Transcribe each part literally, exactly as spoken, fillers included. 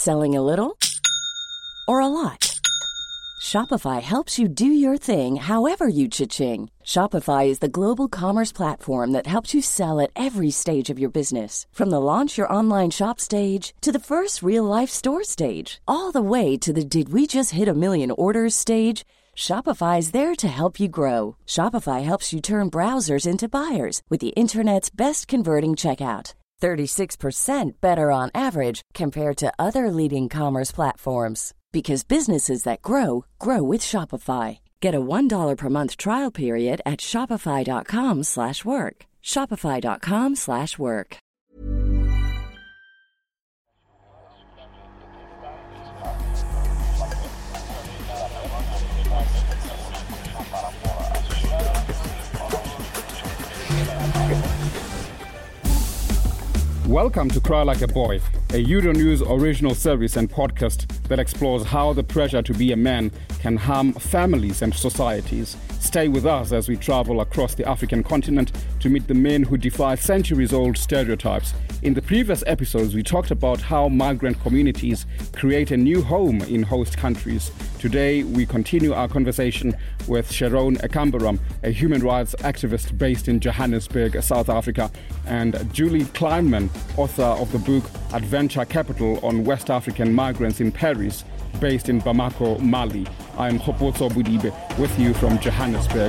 Selling a little or a lot? Shopify helps you do your thing however you cha-ching. Shopify is the global commerce platform that helps you sell at every stage of your business. From the launch your online shop stage to the first real-life store stage, all the way to the did we just hit a million orders stage. Shopify is there to help you grow. Shopify helps you turn browsers into buyers with the internet's best converting checkout. thirty-six percent better on average compared to other leading commerce platforms. Because businesses that grow, grow with Shopify. Get a one dollar per month trial period at shopify.com slash work. Shopify.com slash work. Welcome to Cry Like a Boy, a Euronews original series and podcast that explores how the pressure to be a man can harm families and societies. Stay with us as we travel across the African continent to meet the men who defy centuries-old stereotypes. In the previous episodes, we talked about how migrant communities create a new home in host countries. Today, we continue our conversation with Sharon Ekambaram, a human rights activist based in Johannesburg, South Africa, and Julie Kleinman, author of the book Adventure Capital on West African Migrants in Paris, based in Bamako, Mali. I'm Khopotso Budibe with you from Johannesburg.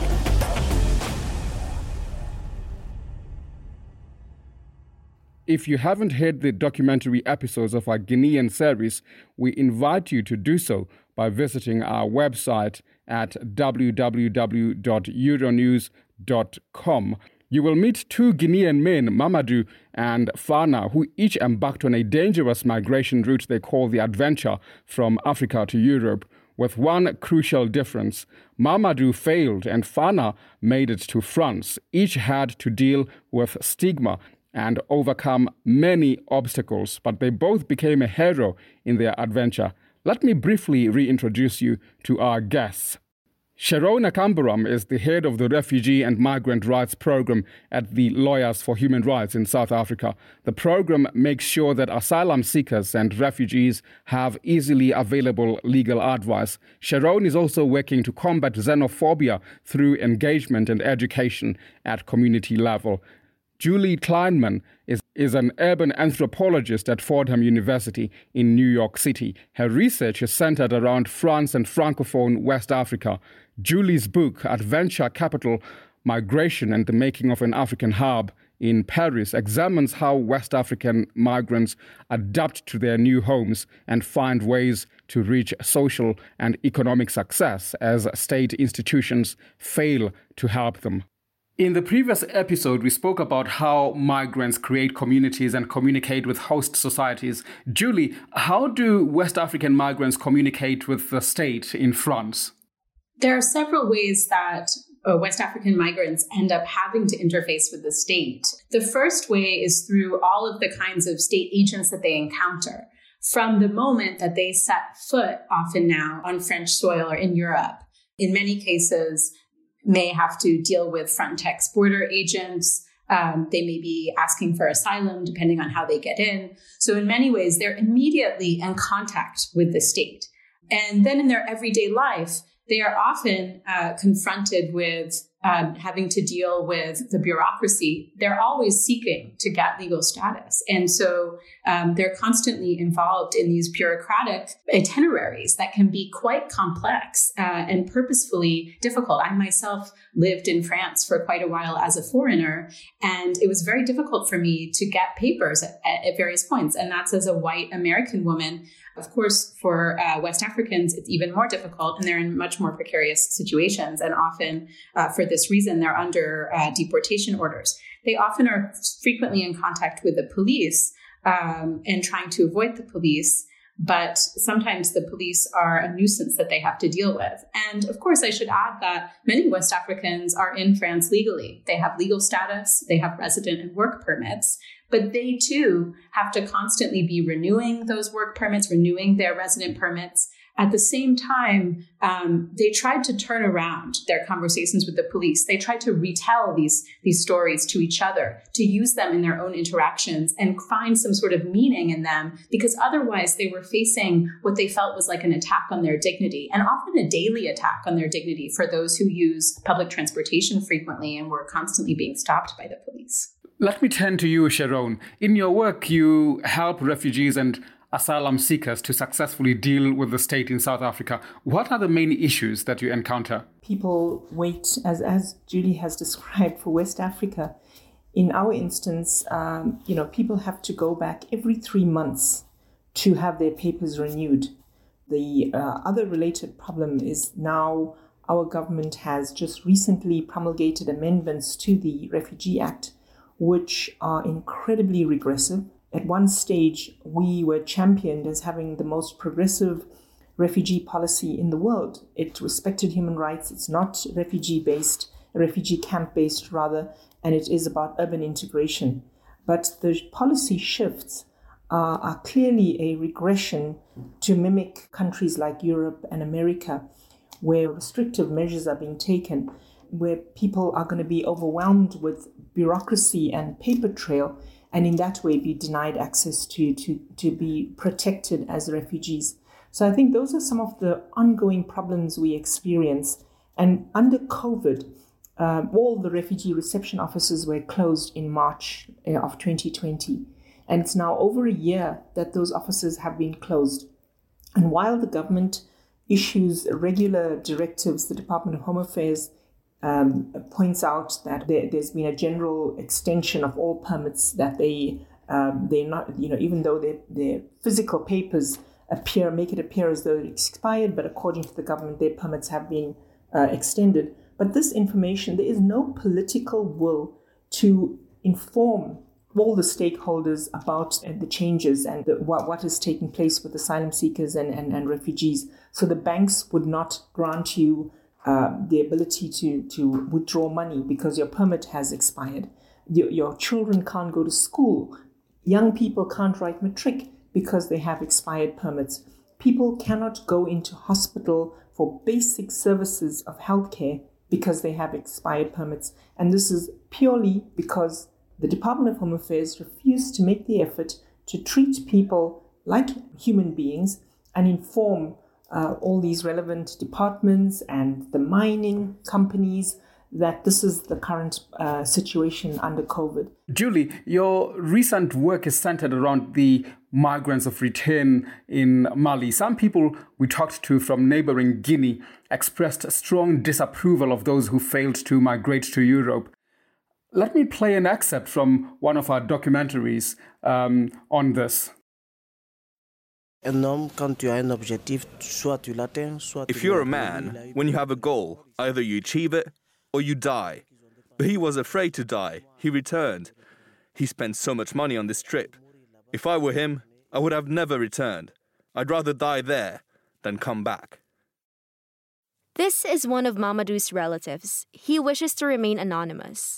If you haven't heard the documentary episodes of our Guinean series, we invite you to do so by visiting our website at w w w dot euronews dot com. You will meet two Guinean men, Mamadou and Fana, who each embarked on a dangerous migration route they call the Adventure from Africa to Europe, with one crucial difference. Mamadou failed and Fana made it to France. Each had to deal with stigma and overcome many obstacles, but they both became a hero in their adventure. Let me briefly reintroduce you to our guests. Sharon Ekambaram is the head of the Refugee and Migrant Rights Program at the Lawyers for Human Rights in South Africa. The program makes sure that asylum seekers and refugees have easily available legal advice. Sharon is also working to combat xenophobia through engagement and education at community level. Julie Kleinman is, is an urban anthropologist at Fordham University in New York City. Her research is centered around France and Francophone West Africa. Julie's book, Adventure Capital, Migration and the Making of an African Hub in Paris, examines how West African migrants adapt to their new homes and find ways to reach social and economic success as state institutions fail to help them. In the previous episode, we spoke about how migrants create communities and communicate with host societies. Julie, how do West African migrants communicate with the state in France? There are several ways that uh, West African migrants end up having to interface with the state. The first way is through all of the kinds of state agents that they encounter. From the moment that they set foot, often now, on French soil or in Europe, in many cases, may have to deal with Frontex border agents. Um, they may be asking for asylum, depending on how they get in. So in many ways, they're immediately in contact with the state. And then in their everyday life, they are often uh, confronted with um, having to deal with the bureaucracy. They're always seeking to get legal status. And so um, they're constantly involved in these bureaucratic itineraries that can be quite complex uh, and purposefully difficult. I myself lived in France for quite a while as a foreigner, and it was very difficult for me to get papers at, at various points. And that's as a white American woman. Of course, for uh, West Africans, it's even more difficult, and they're in much more precarious situations. And often, uh, for this reason, they're under uh, deportation orders. They often are frequently in contact with the police um, and trying to avoid the police. But sometimes the police are a nuisance that they have to deal with. And of course, I should add that many West Africans are in France legally. They have legal status, they have resident and work permits, but they too have to constantly be renewing those work permits, renewing their resident permits. At the same time, um, they tried to turn around their conversations with the police. They tried to retell these, these stories to each other, to use them in their own interactions and find some sort of meaning in them, because otherwise they were facing what they felt was like an attack on their dignity, and often a daily attack on their dignity for those who use public transportation frequently and were constantly being stopped by the police. Let me turn to you, Sharon. In your work, you help refugees and asylum seekers to successfully deal with the state in South Africa. What are the main issues that you encounter? People wait, as, as Julie has described, for West Africa. In our instance, um, you know, people have to go back every three months to have their papers renewed. The uh, other related problem is now our government has just recently promulgated amendments to the Refugee Act, which are incredibly regressive. At one stage, we were championed as having the most progressive refugee policy in the world. It respected human rights. It's not refugee-based, refugee camp-based rather, and it is about urban integration. But the policy shifts uh, are clearly a regression to mimic countries like Europe and America, where restrictive measures are being taken, where people are going to be overwhelmed with bureaucracy and paper trail, and in that way be denied access to, to, to be protected as refugees. So I think those are some of the ongoing problems we experience. And under COVID, um, all the refugee reception offices were closed in March of twenty twenty. And it's now over a year that those offices have been closed. And while the government issues regular directives, the Department of Home Affairs Um, points out that there, there's been a general extension of all permits, that they um, they're not, you know, even though their their physical papers appear make it appear as though it's expired, but according to the government, their permits have been uh, extended. But this information, there is no political will to inform all the stakeholders about the changes and the, what, what is taking place with asylum seekers and, and, and refugees. So the banks would not grant you Uh, the ability to, to withdraw money because your permit has expired. Your, your children can't go to school. Young people can't write matric because they have expired permits. People cannot go into hospital for basic services of healthcare because they have expired permits. And this is purely because the Department of Home Affairs refused to make the effort to treat people like human beings and inform Uh, all these relevant departments and the mining companies that this is the current uh, situation under COVID. Julie, your recent work is centered around the migrants of return in Mali. Some people we talked to from neighboring Guinea expressed strong disapproval of those who failed to migrate to Europe. Let me play an excerpt from one of our documentaries um, on this. If you're a man, when you have a goal, either you achieve it or you die. But he was afraid to die. He returned. He spent so much money on this trip. If I were him, I would have never returned. I'd rather die there than come back. This is one of Mamadou's relatives. He wishes to remain anonymous.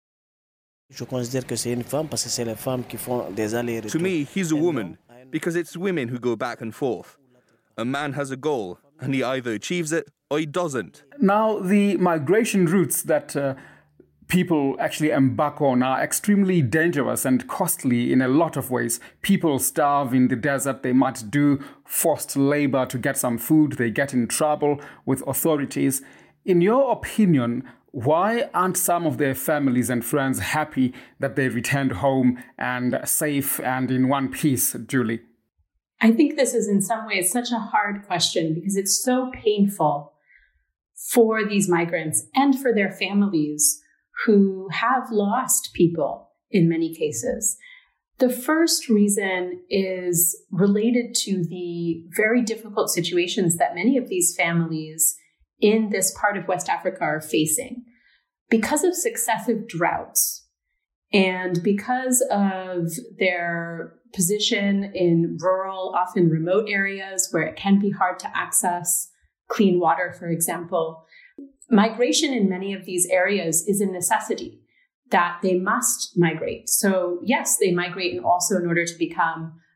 To me, he's a woman, because it's women who go back and forth. A man has a goal, and he either achieves it or he doesn't. Now, the migration routes that uh, people actually embark on are extremely dangerous and costly in a lot of ways. People starve in the desert. They might do forced labor to get some food. They get in trouble with authorities. In your opinion, why aren't some of their families and friends happy that they returned home and safe and in one piece, Julie? I think this is in some ways such a hard question because it's so painful for these migrants and for their families who have lost people in many cases. The first reason is related to the very difficult situations that many of these families in this part of West Africa are facing. Because of successive droughts and because of their position in rural, often remote areas where it can be hard to access clean water, for example, migration in many of these areas is a necessity that they must migrate. So yes, they migrate and also in order to become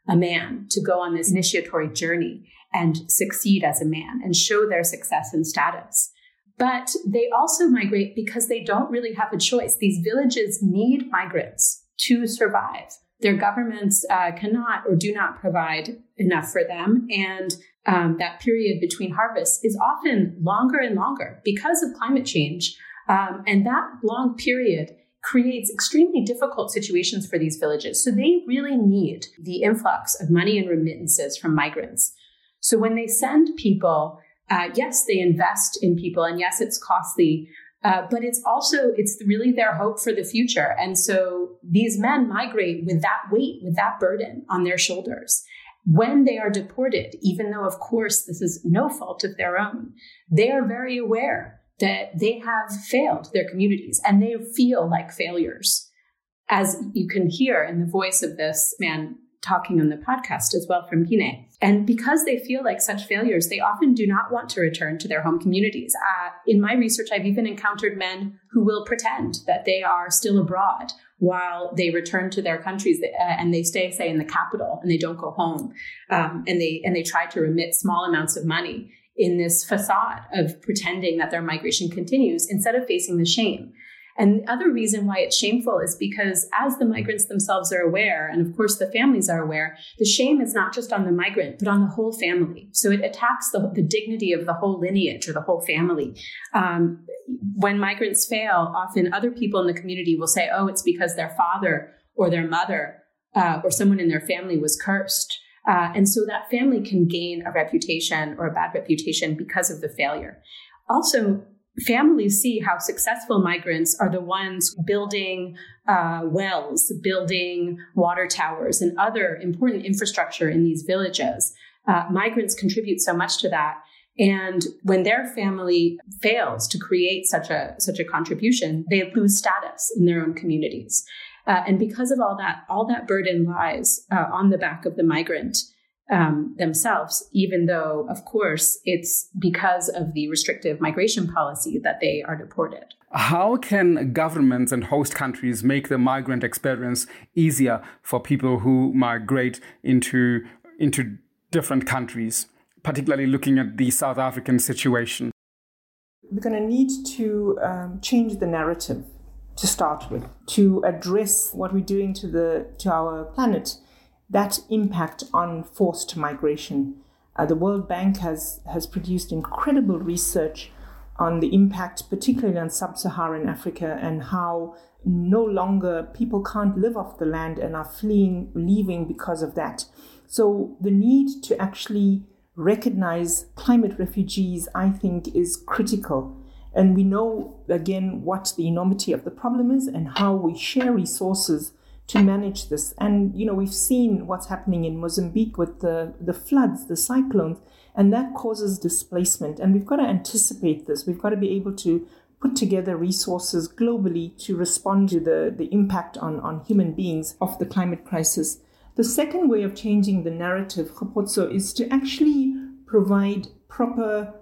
a man to go on this initiatory journey and succeed as a man and show their success and status. But they also migrate because they don't really have a choice. These villages need migrants to survive. Their governments uh, cannot or do not provide enough for them. And um, that period between harvests is often longer and longer because of climate change. Um, and that long period creates extremely difficult situations for these villages. So they really need the influx of money and remittances from migrants. So when they send people, uh, yes, they invest in people, and yes, it's costly, uh, but it's also, it's really their hope for the future. And so these men migrate with that weight, with that burden on their shoulders. When they are deported, even though, of course, this is no fault of their own, they are very aware that they have failed their communities and they feel like failures. As you can hear in the voice of this man talking on the podcast as well from Guinea. And because they feel like such failures, they often do not want to return to their home communities. Uh, in my research, I've even encountered men who will pretend that they are still abroad while they return to their countries, uh, and they stay, say, in the capital, and they don't go home. Um, and they and they try to remit small amounts of money in this facade of pretending that their migration continues instead of facing the shame. And the other reason why it's shameful is because as the migrants themselves are aware, and of course the families are aware, the shame is not just on the migrant, but on the whole family. So it attacks the, the dignity of the whole lineage or the whole family. Um, when migrants fail, often other people in the community will say, oh, it's because their father or their mother uh, or someone in their family was cursed. Uh, and so that family can gain a reputation or a bad reputation because of the failure. Also, families see how successful migrants are the ones building uh, wells, building water towers, and other important infrastructure in these villages. Uh, migrants contribute so much to that. And when their family fails to create such a such a contribution, they lose status in their own communities. Uh, and because of all that, all that burden lies uh, on the back of the migrant um, themselves, even though, of course, it's because of the restrictive migration policy that they are deported. How can governments and host countries make the migrant experience easier for people who migrate into, into different countries, particularly looking at the South African situation? We're going to need to um, change the narrative to start with, to address what we're doing to the to our planet, that impact on forced migration. Uh, the World Bank has, has produced incredible research on the impact, particularly on sub-Saharan Africa, and how no longer people can't live off the land and are fleeing, leaving because of that. So the need to actually recognize climate refugees, I think, is critical. And we know, again, what the enormity of the problem is and how we share resources to manage this. And, you know, we've seen what's happening in Mozambique with the, the floods, the cyclones, and that causes displacement. And we've got to anticipate this. We've got to be able to put together resources globally to respond to the, the impact on, on human beings of the climate crisis. The second way of changing the narrative, Khopotso, is to actually provide proper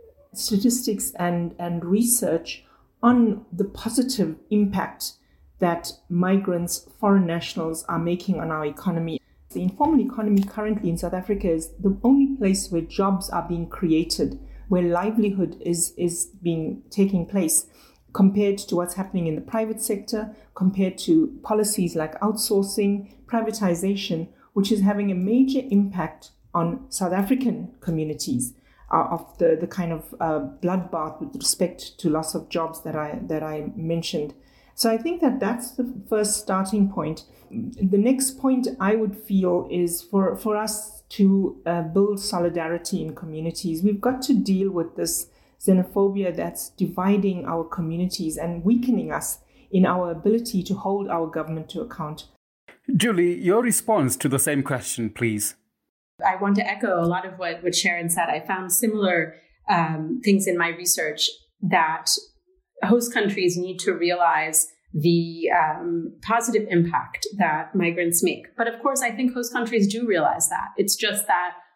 statistics and, and research on the positive impact that migrants, foreign nationals, are making on our economy. The informal economy currently in South Africa is the only place where jobs are being created, where livelihood is, is being taking place, compared to what's happening in the private sector, compared to policies like outsourcing, privatization, which is having a major impact on South African communities. Uh, of the, the kind of uh, bloodbath with respect to loss of jobs that I that I mentioned. So I think that that's the first starting point. The next point I would feel is for, for us to uh, build solidarity in communities. We've got to deal with this xenophobia that's dividing our communities and weakening us in our ability to hold our government to account. Julie, your response to the same question, please. I want to echo a lot of what, what Sharon said. I found similar um, things in my research that host countries need to realize the um, positive impact that migrants make. But of course, I think host countries do realize that. It's just that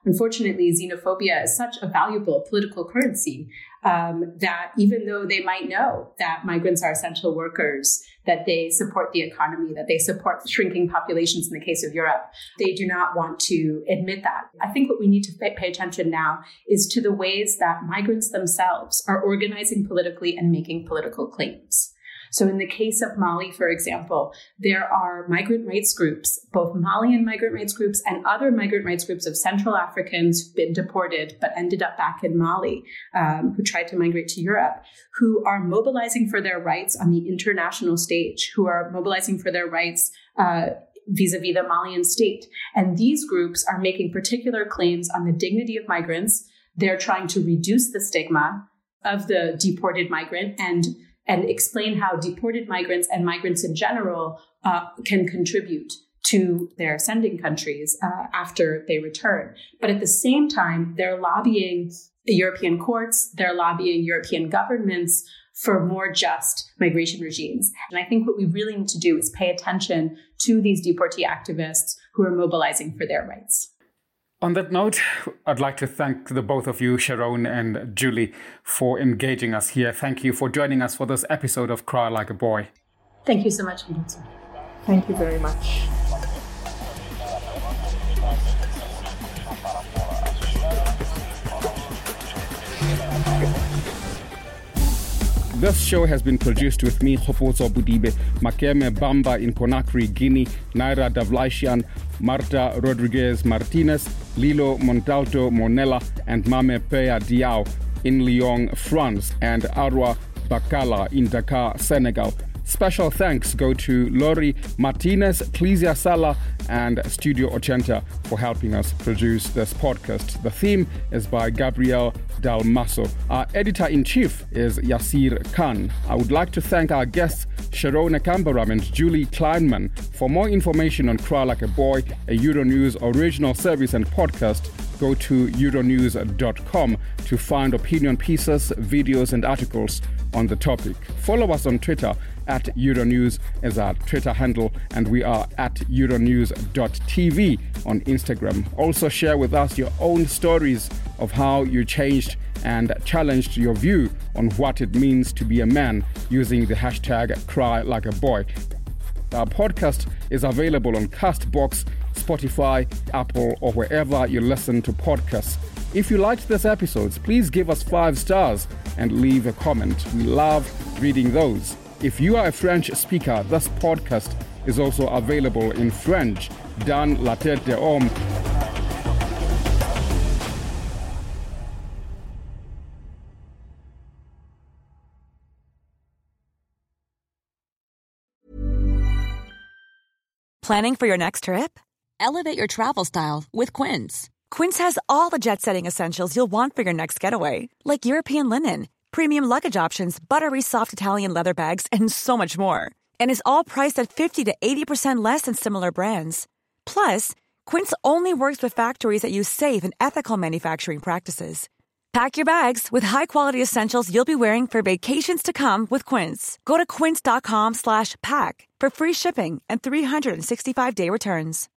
unfortunately, xenophobia is such a valuable political currency um, that even though they might know that migrants are essential workers, that they support the economy, that they support shrinking populations in the case of Europe, they do not want to admit that. I think what we need to pay attention now is to the ways that migrants themselves are organizing politically and making political claims. So in the case of Mali, for example, there are migrant rights groups, both Malian migrant rights groups and other migrant rights groups of Central Africans who've been deported but ended up back in Mali, um, who tried to migrate to Europe, who are mobilizing for their rights on the international stage, who are mobilizing for their rights uh, vis-a-vis the Malian state. And these groups are making particular claims on the dignity of migrants. They're trying to reduce the stigma of the deported migrant and and explain how deported migrants and migrants in general uh, can contribute to their sending countries uh, after they return. But at the same time, they're lobbying the European courts, they're lobbying European governments for more just migration regimes. And I think what we really need to do is pay attention to these deportee activists who are mobilizing for their rights. On that note, I'd like to thank the both of you, Sharon and Julie, for engaging us here. Thank you for joining us for this episode of Cry Like a Boy. Thank you so much, Vincenzo. Thank you very much. This show has been produced with me, Khopotso Budibe, Makeme Bamba in Conakry, Guinea, Naira Davlaishian, Marta Rodriguez Martinez, Lilo Montalto Monella, and Mame Pea Diao in Lyon, France, and Arwa Bakala in Dakar, Senegal. Special thanks go to Lori Martinez, Clesia Sala, and Studio Ochenta for helping us produce this podcast. The theme is by Gabriel Dalmaso. Our editor-in-chief is Yasir Khan. I would like to thank our guests, Sharon Kambaram and Julie Kleinman. For more information on Cry Like a Boy, a Euronews original service and podcast, go to euronews dot com to find opinion pieces, videos, and articles on the topic. Follow us on Twitter at Euronews as our Twitter handle, and we are at euronews dot t v on Instagram. Also share with us your own stories of how you changed and challenged your view on what it means to be a man using the hashtag Cry Like a Boy. Our podcast is available on Castbox, Spotify, Apple, or wherever you listen to podcasts. If you liked this episode, please give us five stars and leave a comment. We love reading those. If you are a French speaker, this podcast is also available in French. Dans la tête de homme. Planning for your next trip? Elevate your travel style with Quince. Quince has all the jet-setting essentials you'll want for your next getaway, like European linen, premium luggage options, buttery soft Italian leather bags, and so much more. And is all priced at fifty to eighty percent less than similar brands. Plus, Quince only works with factories that use safe and ethical manufacturing practices. Pack your bags with high-quality essentials you'll be wearing for vacations to come with Quince. Go to quince dot com slash pack for free shipping and three sixty-five day returns.